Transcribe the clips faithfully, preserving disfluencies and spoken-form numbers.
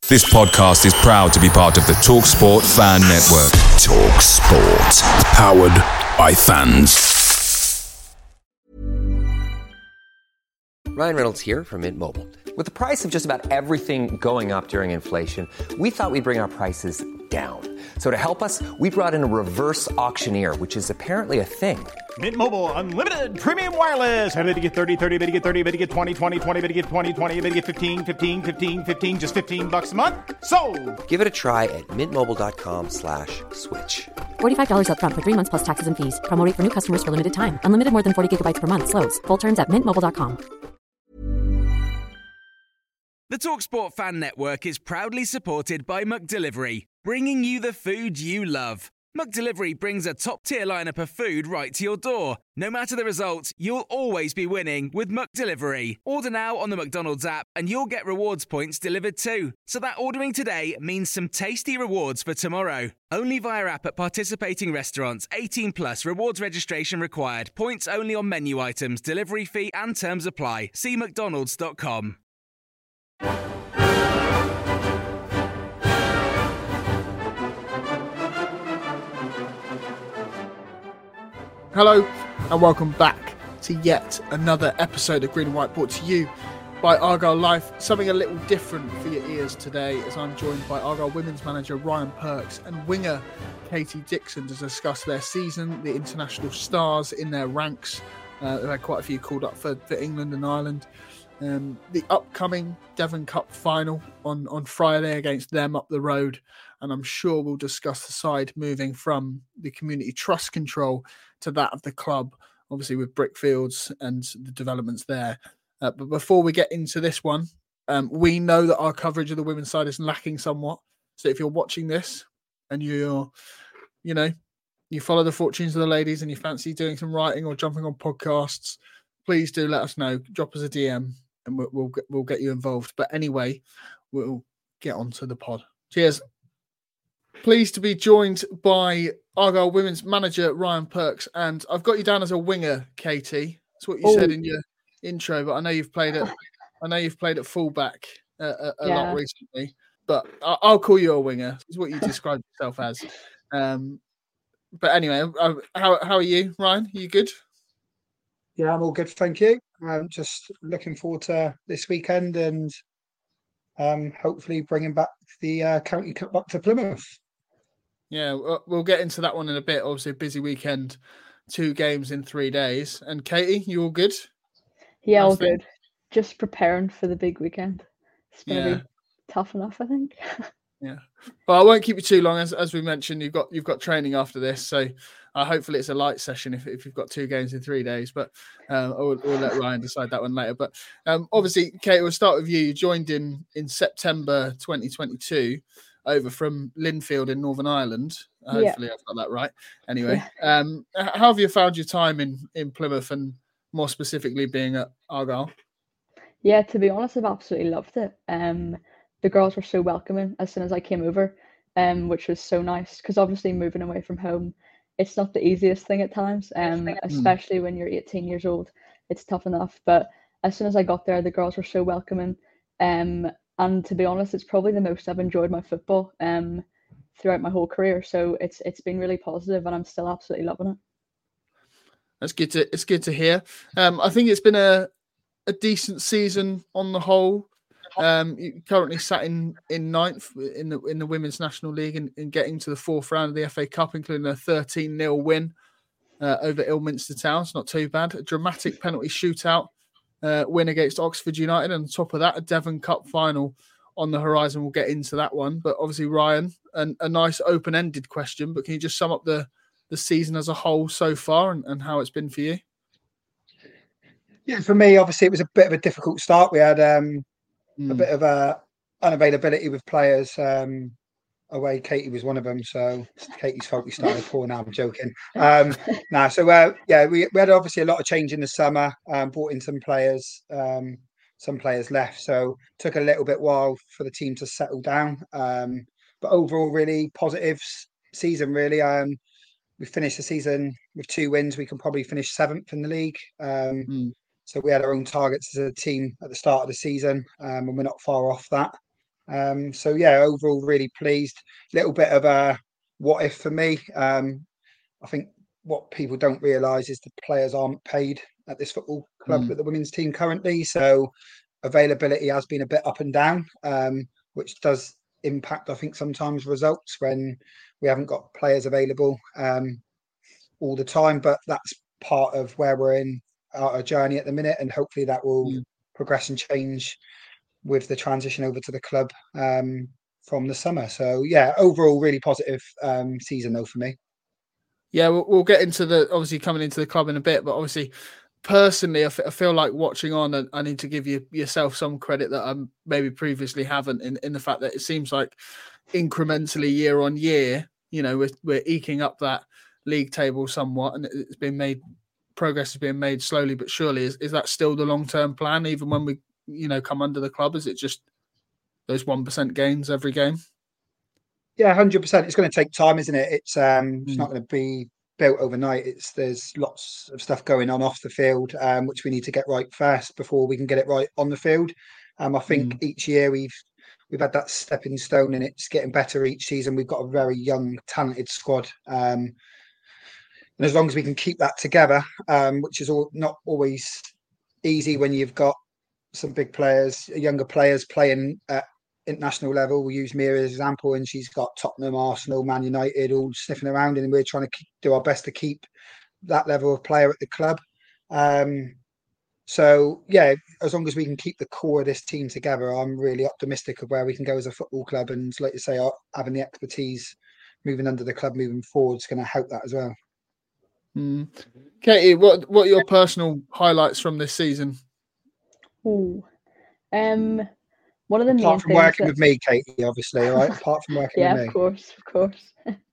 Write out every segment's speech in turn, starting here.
This podcast is proud to be part of the TalkSport Fan Network. TalkSport. Powered by fans. Ryan Reynolds here from Mint Mobile. With the price of just about everything going up during inflation, we thought we'd bring our prices down. So to help us, we brought in a reverse auctioneer, which is apparently a thing. Mint Mobile Unlimited Premium Wireless. How to get thirty, thirty, how to get thirty, how to get twenty, twenty, twenty, how to get twenty, twenty, how to get fifteen, fifteen, fifteen, fifteen, just fifteen bucks a month? Sold! Give it a try at mintmobile.com slash switch. forty-five dollars up front for three months plus taxes and fees. Promo rate for new customers for limited time. Unlimited more than forty gigabytes per month. Slows full terms at mint mobile dot com. The TalkSport Fan Network is proudly supported by McDelivery, bringing you the food you love. McDelivery brings a top-tier lineup of food right to your door. No matter the result, you'll always be winning with McDelivery. Order now on the McDonald's app and you'll get rewards points delivered too. So that ordering today means some tasty rewards for tomorrow. Only via app at participating restaurants. eighteen plus rewards registration required. Points only on menu items, delivery fee and terms apply. See mcdonalds dot com. Hello and welcome back to yet another episode of Green and White, brought to you by Argyle Life. Something a little different for your ears today, as I'm joined by Argyle women's manager Ryan Perks and winger Katie Dixon to discuss their season, the international stars in their ranks. Uh, they've had quite a few called up for, for England and Ireland. Um, the upcoming Devon Cup final on, on Friday against them up the road. And I'm sure we'll discuss the side moving from the community trust control to that of the club, obviously with Brickfields and the developments there. Uh, but before we get into this one, um, we know that our coverage of the women's side is lacking somewhat. So if you're watching this and you're, you know, you follow the fortunes of the ladies and you fancy doing some writing or jumping on podcasts, please do let us know. Drop us a D M and we'll we'll get, we'll get you involved. But anyway, we'll get on to the pod. Cheers. Pleased to be joined by Argyle women's manager Ryan Perks, and I've got you down as a winger, Katie. That's what you oh. said in your intro, but I know you've played at I know you've played at fullback uh, a, a yeah. lot recently. But I'll, I'll call you a winger. Is what you described yourself as. Um, but anyway, how how are you, Ryan? Are you good? Yeah, I'm all good, thank you. I'm just looking forward to this weekend and um, hopefully bringing back the uh, County Cup up to Plymouth. Yeah, we'll get into that one in a bit. Obviously, a busy weekend, two games in three days. And Katie, you all good? Yeah, all good. Just preparing for the big weekend. It's going to yeah. be tough enough, I think. Yeah, well, I won't keep you too long. As as we mentioned, you've got you've got training after this, so uh, hopefully it's a light session if if you've got two games in three days. But um, we'll, we'll let Ryan decide that one later. But um, obviously, Kate, we'll start with you. You joined in in September twenty twenty-two. Over from Linfield in Northern Ireland. Hopefully, yeah. I've got that right. Anyway, yeah. um, how have you found your time in, in Plymouth and more specifically being at Argyle? Yeah, to be honest, I've absolutely loved it. Um, the girls were so welcoming as soon as I came over, um, which was so nice because obviously moving away from home, it's not the easiest thing at times, um, especially mm. when you're eighteen years old. It's tough enough. But as soon as I got there, the girls were so welcoming. Um, And to be honest, it's probably the most I've enjoyed my football um, throughout my whole career. So it's it's been really positive, and I'm still absolutely loving it. That's good to it's good to hear. Um, I think it's been a a decent season on the whole. Um, you currently sat in, in ninth in the in the Women's National League and, and getting to the fourth round of the F A Cup, including a thirteen nil win uh, over Ilminster Town. It's not too bad. A dramatic penalty shootout. Uh, win against Oxford United, and on top of that, a Devon Cup final on the horizon. We'll get into that one. But obviously, Ryan, an, a nice open-ended question, but can you just sum up the, the season as a whole so far and, and how it's been for you? Yeah, for me, obviously, it was a bit of a difficult start. We had um, mm. a bit of a unavailability with players um, away. Katie was one of them, so it's Katie's fault we started poor. Now I'm joking. Um, nah, so uh, yeah, we, we had obviously a lot of change in the summer. Um, brought in some players, um, some players left, so took a little bit while for the team to settle down. Um, but overall, really positive season. Really, um, we finished the season with two wins. We can probably finish seventh in the league. Um, mm. So we had our own targets as a team at the start of the season, um, and we're not far off that. Um, so yeah, overall really pleased. Little bit of a what if for me. Um, I think what people don't realise is the players aren't paid at this football club Mm. with the women's team currently. So availability has been a bit up and down, um, which does impact, I think, sometimes results when we haven't got players available um, all the time. But that's part of where we're in our journey at the minute, and hopefully that will Mm. progress and change with the transition over to the club um, from the summer. So yeah, overall really positive um, season though for me. Yeah, we'll, we'll get into the obviously coming into the club in a bit, but obviously, personally, I, f- I feel like watching on, and I need to give you yourself some credit that I maybe previously haven't, in, in the fact that it seems like incrementally year on year, you know, we're we're eking up that league table somewhat, and it's been made progress is being made slowly but surely. Is is that still the long term plan, even when we you know come under the club? Is it just those one percent gains every game? Yeah, one hundred percent. It's going to take time, isn't it? It's um, it's Mm. not going to be built overnight. It's there's lots of stuff going on off the field, um, which we need to get right first before we can get it right on the field. Um, I think Mm. each year we've we've had that stepping stone, and it's getting better each season. We've got a very young, talented squad, um, and as long as we can keep that together, um, which is all not always easy when you've got some big players, younger players playing at international level. We use Mia as an example, and she's got Tottenham, Arsenal, Man United all sniffing around, and we're trying to keep, do our best to keep that level of player at the club. Um, so yeah, as long as we can keep the core of this team together, I'm really optimistic of where we can go as a football club. And like you say, having the expertise moving under the club moving forward is going to help that as well. Mm. Katie, what what are your personal highlights from this season? Ooh. Um, one of the Apart main from things working that... with me, Katie, obviously, all right? Apart from working yeah, with me. of course, of course.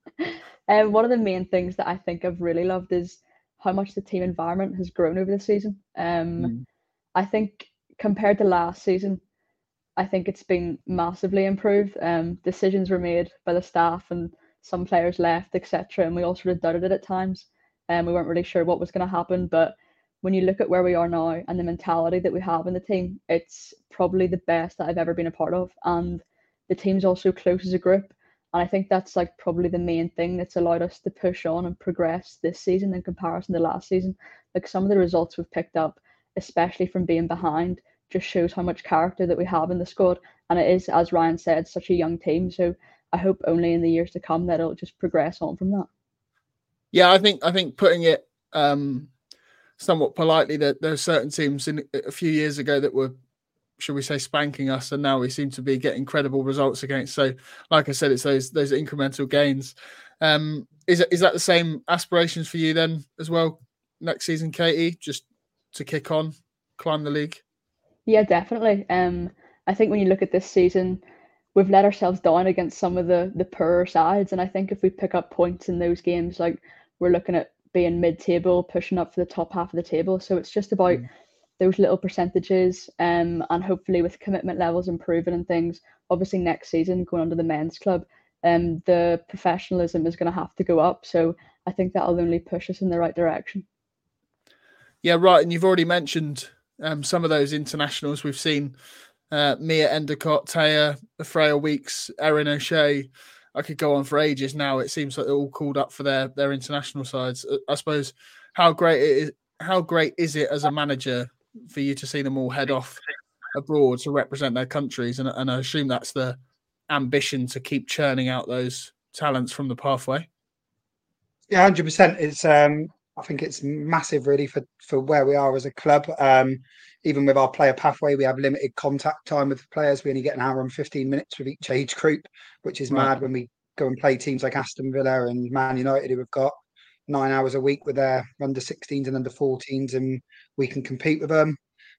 um, one of the main things that I think I've really loved is how much the team environment has grown over the season. Um, Mm. I think compared to last season, I think it's been massively improved. Um, decisions were made by the staff, and some players left, et cetera. And we all sort of doubted it at times, and we weren't really sure what was going to happen. But when you look at where we are now and the mentality that we have in the team, it's probably the best that I've ever been a part of. And the team's also close as a group. And I think that's like probably the main thing that's allowed us to push on and progress this season in comparison to last season. Like some of the results we've picked up, especially from being behind, just shows how much character that we have in the squad. And it is, as Ryan said, such a young team. So I hope only in the years to come that it'll just progress on from that. Yeah, I think I think putting it um, somewhat politely, that there are certain teams in a few years ago that were, should we say, spanking us, and now we seem to be getting credible results against. So, like I said, it's those those incremental gains. Um, is it is that the same aspirations for you then as well next season, Katie? Just to kick on, climb the league? Yeah, definitely. Um, I think when you look at this season, we've let ourselves down against some of the the poorer sides, and I think if we pick up points in those games, like we're looking at being mid-table, pushing up for the top half of the table. So it's just about mm. those little percentages, um, and hopefully with commitment levels improving and things. Obviously, next season going under the men's club, um, the professionalism is going to have to go up. So I think that'll only push us in the right direction. Yeah, right. And you've already mentioned um, some of those internationals we've seen. Uh, Mia Endicott, Taya, Freya Weeks, Erin O'Shea. I could go on for ages now. It seems like they're all called up for their their international sides. I suppose how great it is, how great is it as a manager for you to see them all head off abroad to represent their countries? And, and I assume that's the ambition to keep churning out those talents from the pathway. Yeah, one hundred percent. It's um, I think it's massive, really, for for where we are as a club. Um, even with our player pathway, we have limited contact time with the players. We only get an hour and fifteen minutes with each age group, which is right. mad when we go and play teams like Aston Villa and Man United, who have got nine hours a week with their under sixteens and under fourteens, and we can compete with them.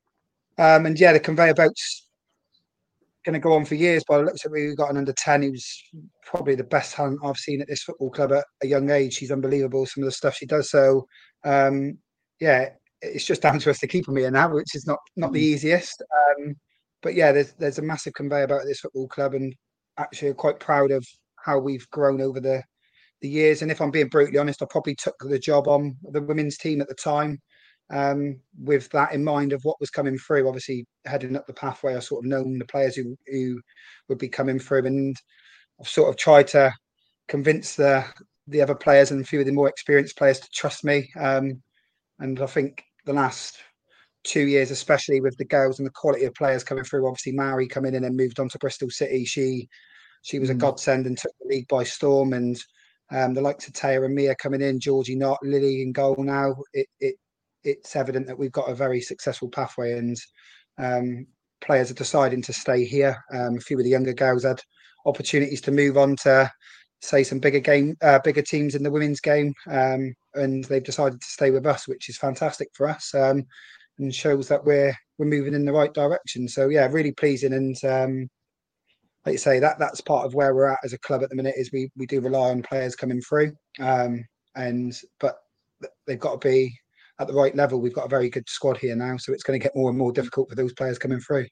Um, and yeah, the conveyor belt's going to go on for years. By the looks of it, we've got an under ten who's probably the best talent I've seen at this football club at a young age. She's unbelievable, some of the stuff she does. So, um, yeah, it's just down to us to keep them here now, which is not not mm. the easiest. Um, but yeah, there's there's a massive conveyor belt at this football club, and actually I'm quite proud of how we've grown over the the years. And if I'm being brutally honest, I probably took the job on the women's team at the time um, with that in mind of what was coming through. Obviously, heading up the pathway, I sort of known the players who who would be coming through, and I've sort of tried to convince the the other players and a few of the more experienced players to trust me. Um, and I think the last two years, especially with the girls and the quality of players coming through, obviously Mary coming in and moved on to Bristol City. She she was mm. a godsend and took the league by storm. And um, the likes of Taya and Mia coming in, Georgie Knott, Lily in goal now. It it it's evident that we've got a very successful pathway, and um, players are deciding to stay here. Um, a few of the younger girls had opportunities to move on to, say, some bigger game, uh, bigger teams in the women's game, um, and they've decided to stay with us, which is fantastic for us, um, and shows that we're we're moving in the right direction. So yeah, really pleasing, and um, like you say, that that's part of where we're at as a club at the minute. Is we we do rely on players coming through, um, and but they've got to be at the right level. We've got a very good squad here now, so it's going to get more and more difficult for those players coming through.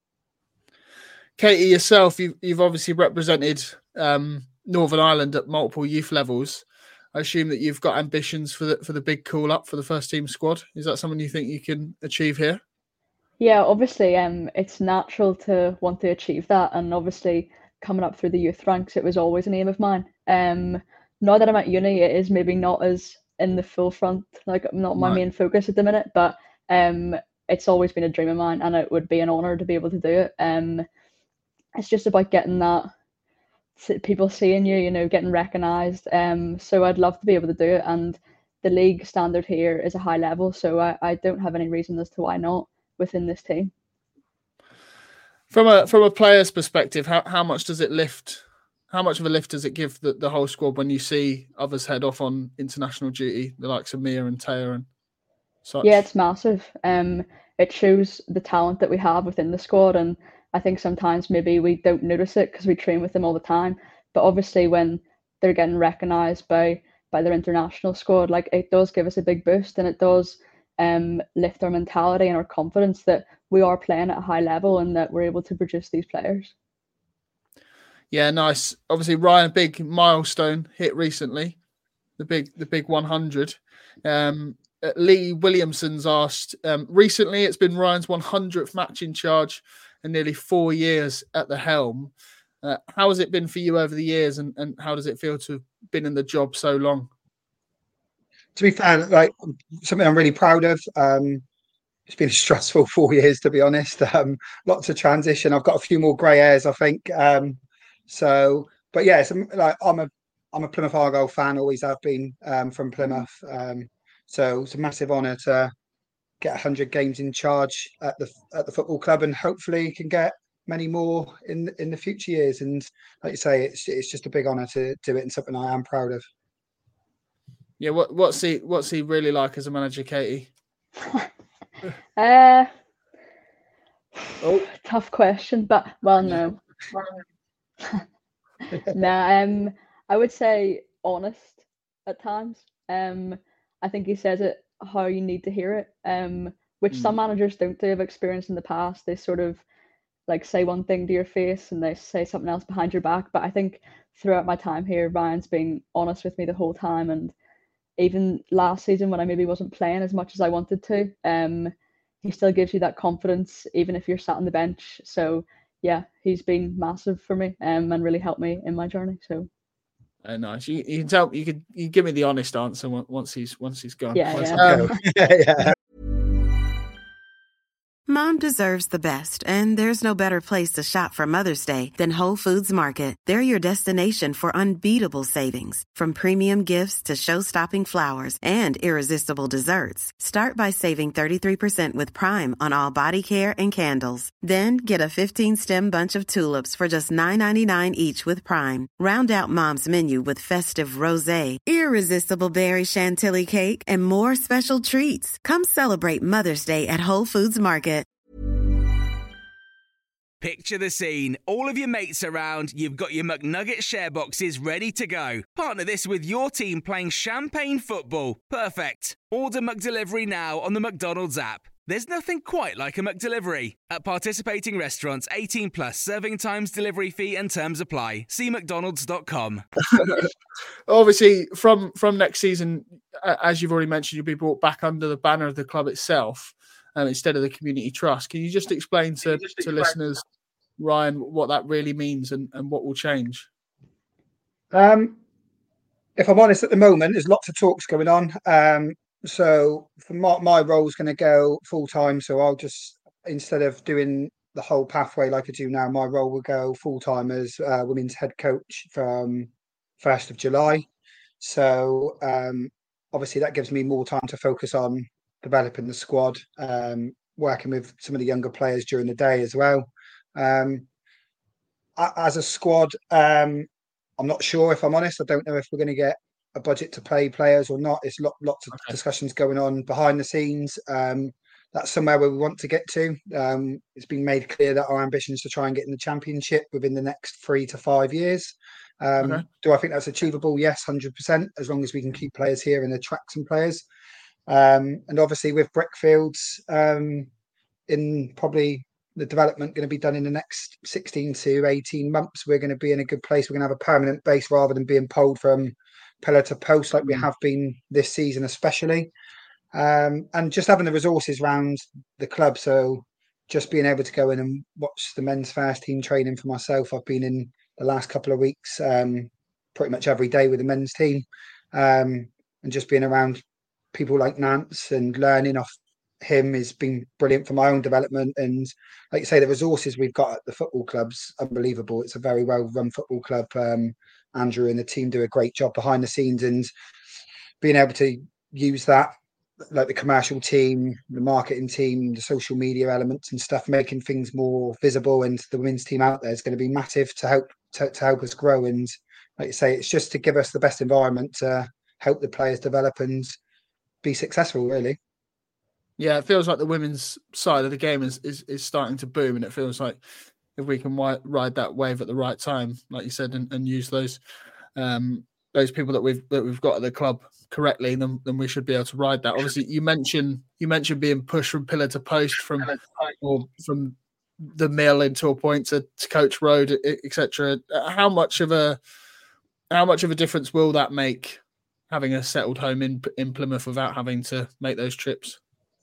Katie, yourself, you've, you've obviously represented um, Northern Ireland at multiple youth levels. I assume that you've got ambitions for the for the big call up for the first team squad. Is that something you think you can achieve here? Yeah, obviously, um, it's natural to want to achieve that, and obviously coming up through the youth ranks, it was always an aim of mine. Um, now that I'm at uni, it is maybe not as in the full front, like not my right. main focus at the minute, but um, it's always been a dream of mine, and it would be an honour to be able to do it. Um, it's just about getting that, people seeing you, you know, getting recognised. Um, so I'd love to be able to do it, and the league standard here is a high level, so I, I don't have any reason as to why not within this team. From a from a player's perspective, how, how much does it lift? How much of a lift does it give the, the whole squad when you see others head off on international duty, the likes of Mia and Taya and such? Yeah, it's massive. Um, it shows the talent that we have within the squad, and I think sometimes maybe we don't notice it because we train with them all the time. But obviously, when they're getting recognised by by their international squad, like, it does give us a big boost, and it does um lift our mentality and our confidence that we are playing at a high level and that we're able to produce these players. Yeah, nice. Obviously, Ryan, big milestone hit recently, the big the big one hundred. Um, Lee Williamson's asked, um, recently it's been Ryan's one hundredth match in charge and nearly four years at the helm. Uh, how has it been for you over the years, and, and how does it feel to have been in the job so long? To be fair, like, something I'm really proud of. Um, it's been a stressful four years, to be honest. Um, lots of transition. I've got a few more grey hairs, I think. Um, so, but yeah, it's, like, I'm a I'm a Plymouth Argyle fan. Always have been, um, from Plymouth. Um, so it's a massive honour to get one hundred games in charge at the at the football club, and hopefully can get many more in in the future years. And like you say, it's it's just a big honour to do it, and something I am proud of. Yeah, what what's he what's he really like as a manager, Katie? uh, oh, tough question, but well, no, no. Um, I would say honest at times. Um, I think he says it how you need to hear it. Um, which mm. some managers don't do. I've experienced in the past. They sort of like say one thing to your face and they say something else behind your back. But I think throughout my time here, Ryan's been honest with me the whole time, and even last season when I maybe wasn't playing as much as I wanted to, um, he still gives you that confidence even if you're sat on the bench. So yeah, he's been massive for me, um, and really helped me in my journey. So uh, nice. You, you can tell. You could you give me the honest answer once he's once he's gone. Yeah, once yeah. Um, yeah. Mom deserves the best, and there's no better place to shop for Mother's Day than Whole Foods Market. They're your destination for unbeatable savings, from premium gifts to show-stopping flowers and irresistible desserts. Start by saving thirty-three percent with Prime on all body care and candles. Then get a fifteen-stem bunch of tulips for just nine ninety-nine each with Prime. Round out Mom's menu with festive rosé, irresistible berry chantilly cake, and more special treats. Come celebrate Mother's Day at Whole Foods Market. Picture the scene. All of your mates around, you've got your McNugget share boxes ready to go. Partner this with your team playing champagne football. Perfect. Order McDelivery now on the McDonald's app. There's nothing quite like a McDelivery. At participating restaurants, eighteen plus, serving times, delivery fee and terms apply. See mcdonalds dot com. Obviously, from, from next season, as you've already mentioned, you'll be brought back under the banner of the club itself um, instead of the community trust. Can you just explain to, just to explain? listeners, Ryan, what that really means and, and what will change? Um, if I'm honest, at the moment, there's lots of talks going on. Um, So for my, my role is going to go full time. So I'll just, instead of doing the whole pathway like I do now, my role will go full time as uh, women's head coach from first of July. So um, obviously that gives me more time to focus on developing the squad, um, working with some of the younger players during the day as well. Um, as a squad, um, I'm not sure, if I'm honest. I don't know if we're going to get a budget to pay players or not. It's lot, lots of okay. discussions going on behind the scenes. Um, that's somewhere where we want to get to. Um, it's been made clear that our ambition is to try and get in the championship within the next three to five years. Um, okay. Do I think that's achievable? Yes, one hundred percent, as long as we can keep players here and attract some players. Um, and obviously with Brickfields, um, in probably the development going to be done in the next sixteen to eighteen months, we're going to be in a good place. We're going to have a permanent base rather than being pulled from pillar to post like we have been this season especially, um, and just having the resources around the club. So just being able to go in and watch the men's first team training for myself. I've been in the last couple of weeks um, pretty much every day with the men's team, um, and just being around people like Nance and learning off him has been brilliant for my own development. And like you say, the resources we've got at the football club's unbelievable. It's a very well run football club. um, Andrew and the team do a great job behind the scenes, and being able to use that, like the commercial team, the marketing team, the social media elements and stuff, making things more visible, and the women's team out there is going to be massive to help to, to help us grow. And like you say, it's just to give us the best environment to help the players develop and be successful, really. Yeah, it feels like the women's side of the game is is, is starting to boom, and it feels like if we can wi- ride that wave at the right time, like you said, and, and use those um, those people that we've that we've got at the club correctly, then, then we should be able to ride that. Obviously, you mentioned you mentioned being pushed from pillar to post, from or from the mill into a point to, to Coach Road, et cetera. How much of a how much of a difference will that make, having a settled home in in Plymouth without having to make those trips?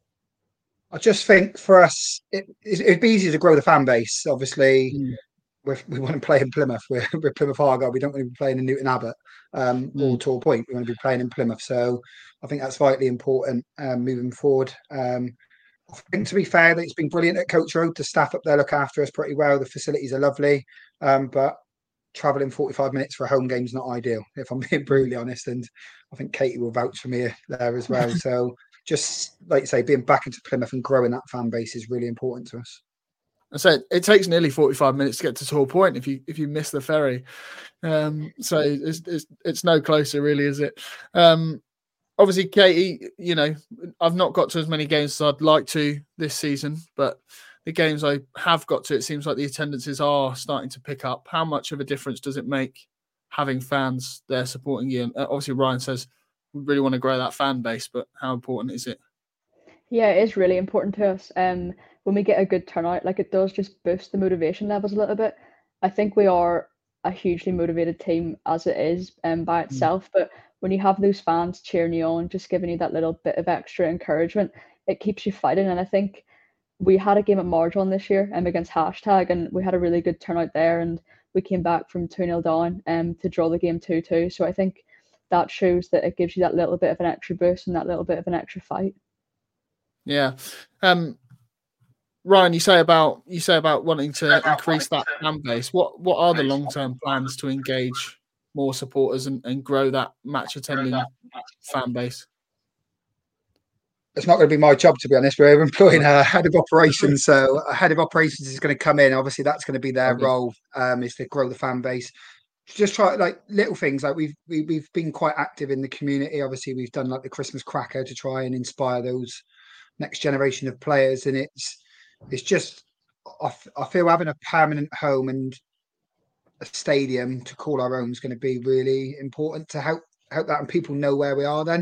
I just think for us, it, it'd be easier to grow the fan base. Obviously, mm. we're, we want to play in Plymouth. We're, we're Plymouth Argyle. We don't want to be playing in Newton Abbot um, mm. or Tor Point. We want to be playing in Plymouth. So I think that's vitally important um, moving forward. Um, I think, to be fair, that it's been brilliant at Coach Road. The staff up there look after us pretty well. The facilities are lovely. Um, but travelling forty-five minutes for a home game is not ideal, if I'm being brutally honest. And I think Katie will vouch for me there as well. So just like you say, being back into Plymouth and growing that fan base is really important to us. I said it takes nearly forty-five minutes to get to Tor Point if you if you miss the ferry. Um, so it's, it's it's no closer, really, is it? Um, obviously, Katie, you know, I've not got to as many games as I'd like to this season, but the games I have got to, it seems like the attendances are starting to pick up. How much of a difference does it make having fans there supporting you? And obviously, Ryan says we really want to grow that fan base, but how important is it? Yeah, it is really important to us. Um, when we get a good turnout, like it does just boost the motivation levels a little bit. I think we are a hugely motivated team as it is um, by itself, mm. but when you have those fans cheering you on, just giving you that little bit of extra encouragement, it keeps you fighting. And I think we had a game at Marjon this year um, against Hashtag, and we had a really good turnout there, and we came back from two nil down um, to draw the game two two. So I think that shows that it gives you that little bit of an extra boost and that little bit of an extra fight. Yeah. Um, Ryan, you say about you say about wanting to increase that fan base. What what are the long-term plans to engage more supporters and, and grow that match attending fan base? It's not going to be my job, to be honest. We're employing a head of operations. So a head of operations is going to come in. Obviously, that's going to be their okay. role, um, is to grow the fan base. Just try like little things. Like we've we, we've been quite active in the community. Obviously, we've done like the Christmas cracker to try and inspire those next generation of players. And it's it's just I, I feel having a permanent home and a stadium to call our own is going to be really important to help help that, and people know where we are then.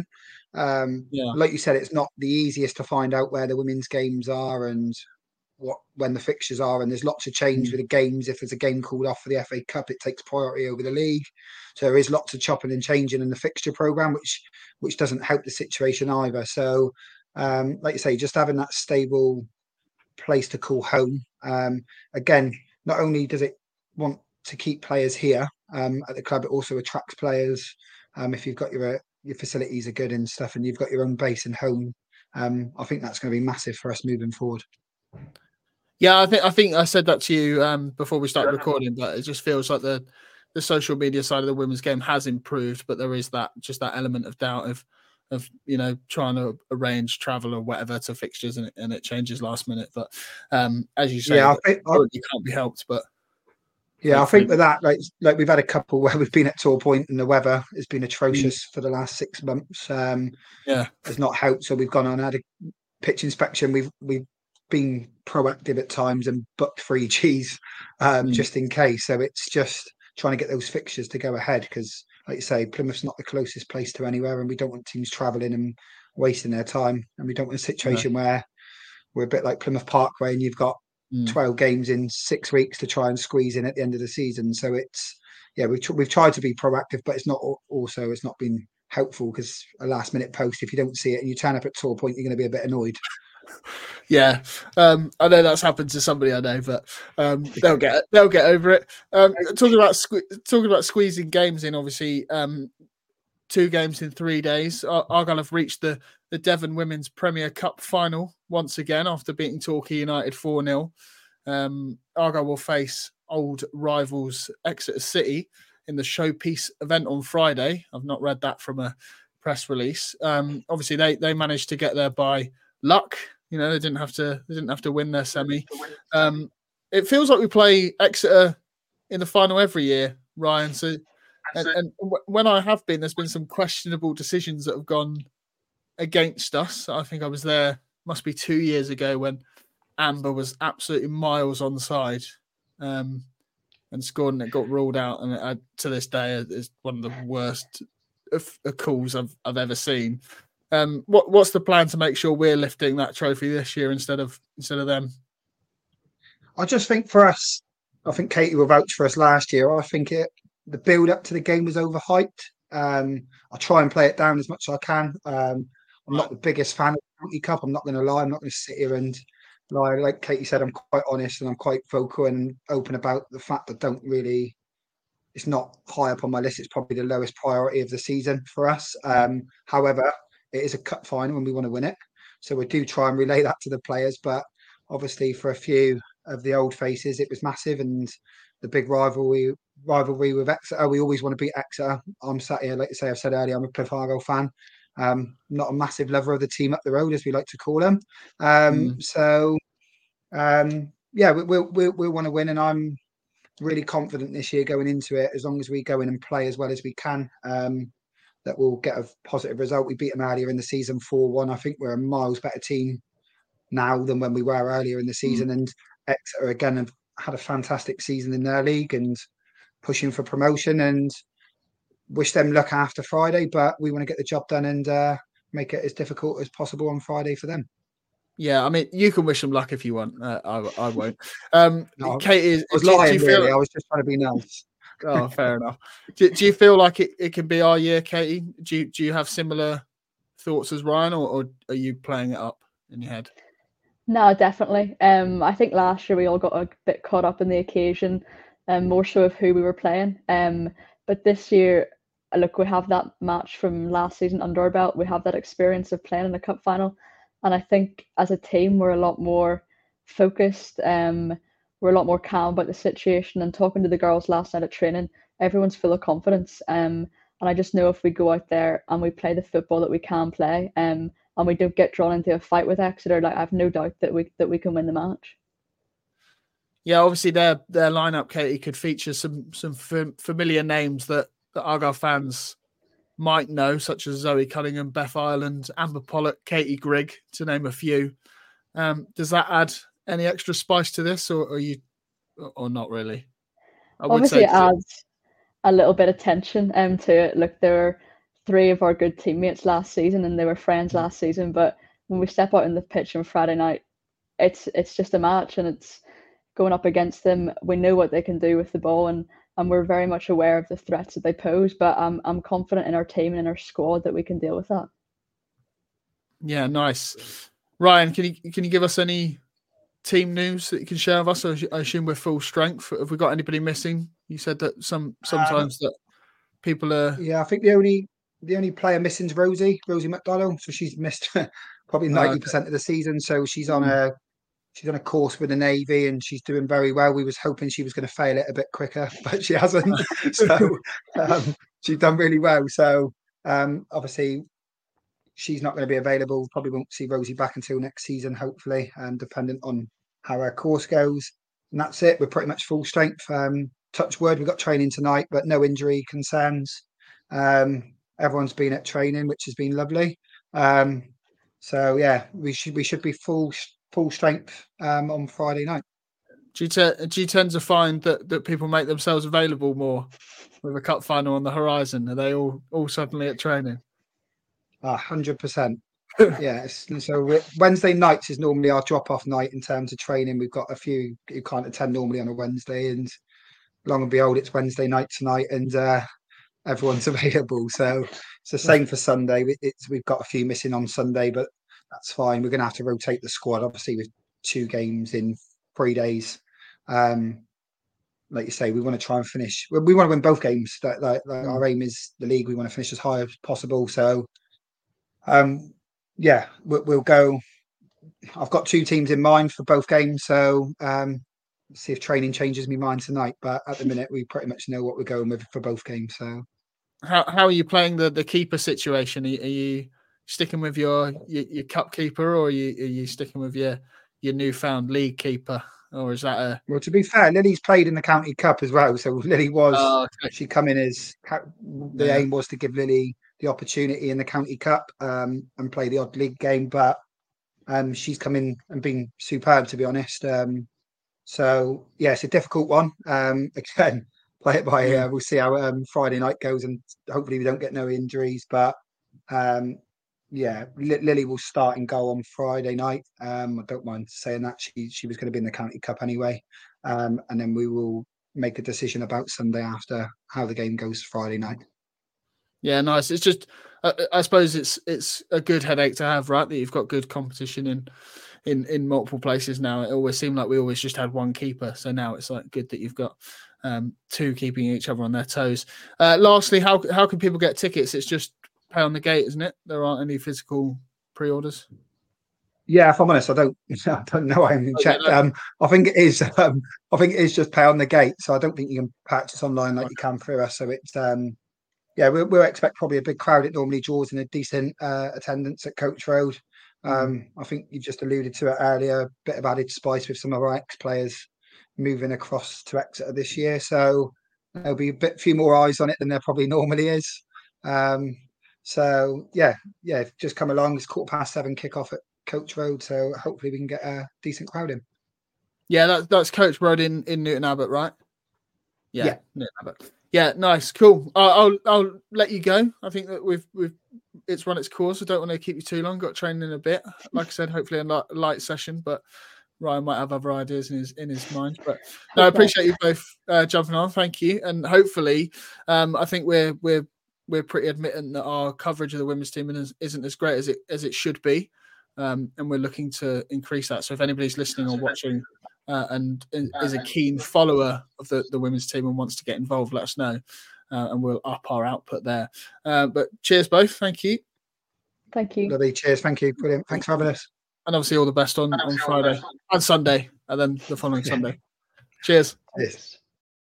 Um, Yeah. Like you said, it's not the easiest to find out where the women's games are and what when the fixtures are, and there's lots of change mm. with the games. If there's a game called off for the F A Cup, it takes priority over the league. So there is lots of chopping and changing in the fixture programme, which which doesn't help the situation either. So, um, like you say, just having that stable place to call home. Um, again, not only does it want to keep players here um, at the club, it also attracts players. Um, if you've got your your facilities are good and stuff, and you've got your own base and home, um, I think that's going to be massive for us moving forward. Yeah, I think I think I said that to you um, before we started recording, but it just feels like the the social media side of the women's game has improved, but there is that just that element of doubt of of you know trying to arrange travel or whatever to fixtures, and it, and it changes last minute. But um, as you say, yeah, I think, it can't be helped. But yeah, I think with that, like like we've had a couple where we've been at Tor Point and the weather has been atrocious mm. for the last six months. Um, yeah, has not helped. So we've gone on and had a pitch inspection. We've we've been proactive at times and booked free cheese um, mm. just in case. So it's just trying to get those fixtures to go ahead because, like you say, Plymouth's not the closest place to anywhere, and we don't want teams travelling and wasting their time. And we don't want a situation no. where we're a bit like Plymouth Parkway and you've got mm. twelve games in six weeks to try and squeeze in at the end of the season. So it's, yeah, we've, tr- we've tried to be proactive, but it's not also, it's not been helpful because a last minute post, if you don't see it and you turn up at Tor Point, you're going to be a bit annoyed. Yeah, um, I know that's happened to somebody I know, but um, they'll get they'll get over it. Um, talking about sque- talking about squeezing games in, obviously, um, two games in three days. Ar- Argyle have reached the the Devon Women's Premier Cup final once again after beating Torquay United four nil. Um, Argyle will face old rivals Exeter City in the showpiece event on Friday. I've not read that from a press release. Um, obviously, they they managed to get there by luck. You know, they didn't have to. They didn't have to win their semi. Um, it feels like we play Exeter in the final every year, Ryan. So, and, and when I have been, there's been some questionable decisions that have gone against us. I think I was there. Must be two years ago when Amber was absolutely miles onside, um, and scored, and it got ruled out. And it, to this day, is one of the worst of, of calls I've I've ever seen. Um, what what's the plan to make sure we're lifting that trophy this year instead of instead of them? I just think for us, I think Katie will vouch for us last year. I think it the build up to the game was overhyped. Um, I try and play it down as much as I can. Um, I'm not the biggest fan of the County Cup. I'm not going to lie. I'm not going to sit here and lie. Like Katie said, I'm quite honest and I'm quite vocal and open about the fact that I don't really. It's not high up on my list. It's probably the lowest priority of the season for us. Um, however. It is a cup final and we want to win it. So we do try and relay that to the players. But obviously for a few of the old faces, it was massive. And the big rivalry rivalry with Exeter, we always want to beat Exeter. I'm sat here, like I say, I've said earlier, I'm a Plymouth Argyle fan. Um, not a massive lover of the team up the road, as we like to call them. Um, mm. So, um, yeah, we, we, we, we want to win. And I'm really confident this year going into it, as long as we go in and play as well as we can. Um, that we'll get a positive result. We beat them earlier in the season four one. I think we're a miles better team now than when we were earlier in the season. Mm. And Exeter, again, have had a fantastic season in their league and pushing for promotion, and wish them luck after Friday. But we want to get the job done and uh, make it as difficult as possible on Friday for them. Yeah, I mean, you can wish them luck if you want. Uh, I, I won't. Um, no, Kate is. I was lying, really. Feel... I was just trying to be nice. Oh, fair enough. Do, do you feel like it, it can be our year, Katie? Do you, do you have similar thoughts as Ryan, or, or are you playing it up in your head? No, definitely. Um, I think last year we all got a bit caught up in the occasion, um, more so of who we were playing. Um, but this year, look, we have that match from last season under our belt. We have that experience of playing in the cup final, and I think as a team we're a lot more focused. Um. We're a lot more calm about the situation, and talking to the girls last night at training, everyone's full of confidence. Um, and I just know if we go out there and we play the football that we can play, um, and we don't get drawn into a fight with Exeter, like I have no doubt that we that we can win the match. Yeah, obviously their their lineup, Katie, could feature some some f- familiar names that, that Argyle fans might know, such as Zoe Cunningham, Beth Ireland, Amber Pollock, Katie Grigg, to name a few. Um, does that add any extra spice to this, or are you, or not really? I Obviously, it adds a little bit of tension um, to it. Look, there are three of our good teammates last season, and they were friends last season. But when we step out on the pitch on Friday night, it's it's just a match, and it's going up against them. We know what they can do with the ball, and and we're very much aware of the threats that they pose. But I'm I'm confident in our team and in our squad that we can deal with that. Yeah, nice. Ryan, can you can you give us any team news that you can share with us? I assume we're full strength. Have we got anybody missing? You said that some sometimes um, that people are. Yeah, I think the only the only player missing is Rosie Rosie McDonald. So she's missed probably ninety percent of the season. So she's on a she's on a course with the Navy, and she's doing very well. We was hoping she was going to fail it a bit quicker, but she hasn't. so um, she's done really well. So um, obviously. She's not going to be available. Probably won't see Rosie back until next season, hopefully, um, dependent on how our course goes. And that's it. We're pretty much full strength. Um, touch wood, we've got training tonight, but no injury concerns. Um, everyone's been at training, which has been lovely. Um, so yeah, we should we should be full full strength um, on Friday night. Do you, te- do you tend to find that, that people make themselves available more with a cup final on the horizon? Are they all all suddenly at training? A hundred percent. Yes. So Wednesday nights is normally our drop-off night in terms of training. We've got a few who can't attend normally on a Wednesday, and long and behold, it's Wednesday night tonight, and uh, everyone's available. So it's the same for Sunday. It's we've got a few missing on Sunday, but that's fine. We're going to have to rotate the squad, obviously, with two games in three days. Um, like you say, we want to try and finish. We want to win both games. Like, like, like our aim is the league. We want to finish as high as possible. So. Um, yeah, we'll, we'll go. I've got two teams in mind for both games, so um, see if training changes my mind tonight. But at the minute, we pretty much know what we're going with for both games. So, how how are you playing the, the keeper situation? Are you, are you sticking with your, your your cup keeper, or are you are you sticking with your your newfound league keeper, or is that a? Well, to be fair, Lily's played in the county cup as well, so Lily was oh, okay. she come in as the yeah. aim was to give Lily the opportunity in the county cup um, and play the odd league game, but um, she's come in and been superb, to be honest. Um, so yeah, it's a difficult one. Um, again, play it by ear. Uh, we'll see how um, Friday night goes, and hopefully we don't get no injuries. But um, yeah, L- Lily will start and go on Friday night. Um, I don't mind saying that she she was going to be in the county cup anyway, um, and then we will make a decision about Sunday after how the game goes Friday night. Yeah, nice. It's just, uh, I suppose it's it's a good headache to have, right? That you've got good competition in, in in multiple places now. It always seemed like we always just had one keeper, so now it's like good that you've got um, two keeping each other on their toes. Uh, lastly, how how can people get tickets? It's just pay on the gate, isn't it? There aren't any physical pre-orders. Yeah, if I'm honest, I don't I don't know. I haven't checked. Um, I think it is. Um, I think it is just pay on the gate. So I don't think you can purchase online like you can through us. So it's. Um, Yeah, we'll, we'll expect probably a big crowd. It normally draws in a decent uh, attendance at Coach Road. Um, I think you just alluded to it earlier, a bit of added spice with some of our ex-players moving across to Exeter this year. So there'll be a bit few more eyes on it than there probably normally is. Um, so, yeah, yeah, just come along. It's quarter past seven kick-off at Coach Road. So hopefully we can get a decent crowd in. Yeah, that's, that's Coach Road in, in Newton Abbot, right? Yeah, yeah. Newton Abbot. Yeah, nice, cool. I'll, I'll I'll let you go. I think that we've we've it's run its course. I don't want to keep you too long. Got training in a bit. Like I said, hopefully a light, light session, but Ryan might have other ideas in his in his mind. But no, I appreciate you both uh, jumping on. Thank you, and hopefully, um, I think we're we're we're pretty admitting that our coverage of the women's team isn't as great as it as it should be, um, and we're looking to increase that. So if anybody's listening or watching. Uh, and is a keen follower of the, the women's team and wants to get involved, let us know, uh, and we'll up our output there. Uh, but cheers, both. Thank you. Thank you. Lovely. Cheers. Thank you. Brilliant. Thanks for having us. And obviously all the best on, on Friday and Sunday, and then the following yeah. Sunday. Cheers. Yes.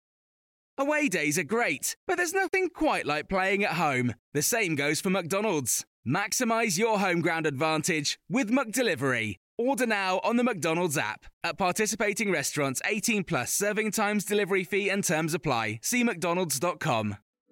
Away days are great, but there's nothing quite like playing at home. The same goes for McDonald's. Maximise your home ground advantage with McDelivery. Order now on the McDonald's app. At participating restaurants, eighteen plus, serving times, delivery fee and terms apply. See mcdonalds dot com.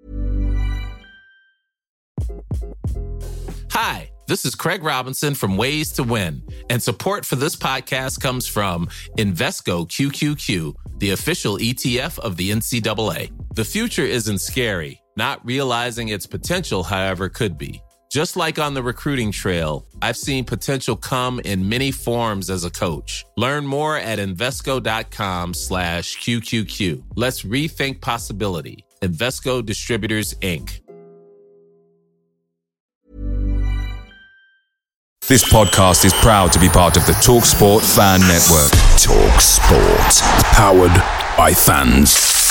Hi, this is Craig Robinson from Ways to Win, and support for this podcast comes from Invesco Q Q Q, the official E T F of the N C double A. The future isn't scary. Not realizing its potential, however, could be. Just like on the recruiting trail, I've seen potential come in many forms as a coach. Learn more at Invesco.com slash QQQ. Let's rethink possibility. Invesco Distributors, Incorporated. This podcast is proud to be part of the TalkSport Fan Network. TalkSport. Powered by fans.